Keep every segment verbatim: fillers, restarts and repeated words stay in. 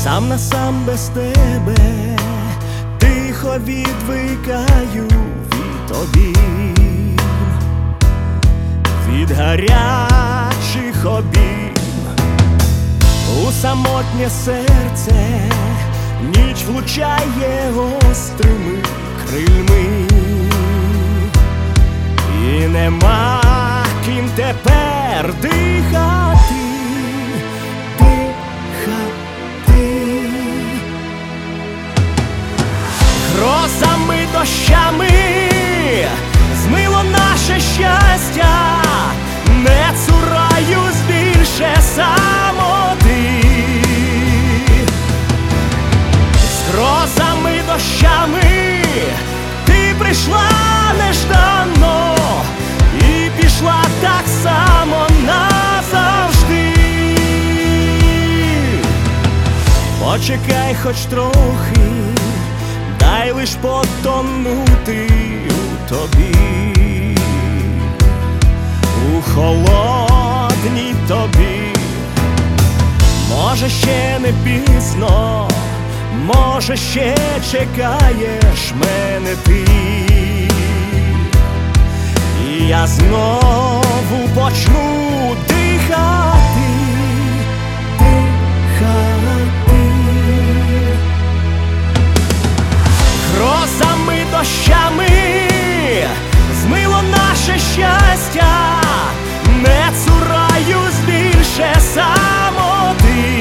сам на сам без тебе, тихо відвикаю від обійм, від гарячих обійм. У самотнє серце ніч влучає гострими крильми, і нема ким тепер дихати, дихати. Грозами, дощами змило наше щастя, не цураюсь більше самоти. З грозами, дощами ти прийшла нежданно і пішла так само назавжди. Почекай хоч трохи, дай лиш потонути у тобі, у холодній тобі. Може, ще не пізно, може, ще чекаєш мене ти, і я знову почну дихати, дихати. Грозами, дощами змило наше щастя, не цураюсь більше самоти.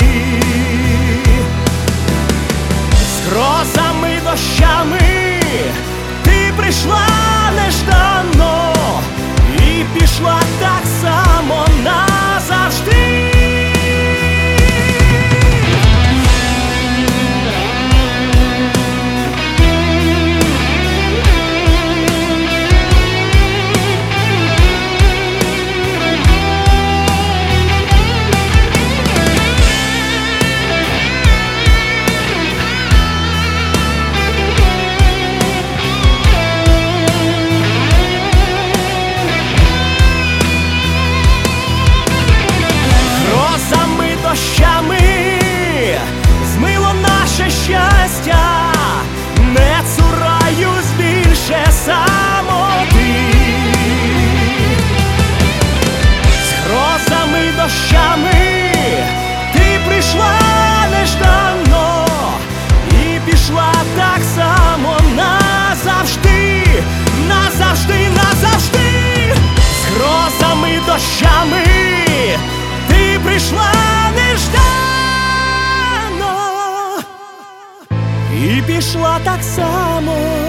З грозами, дощами ти прийшла нежданно і пішла так само назавжди. Дощами змило наше щастя, не цураюсь більше самоти. З грозами, дощами ти прийшла нежданно і пішла так само назавжди, назавжди, назавжди. З грозами, дощами ти прийшла нежданно і пішла так само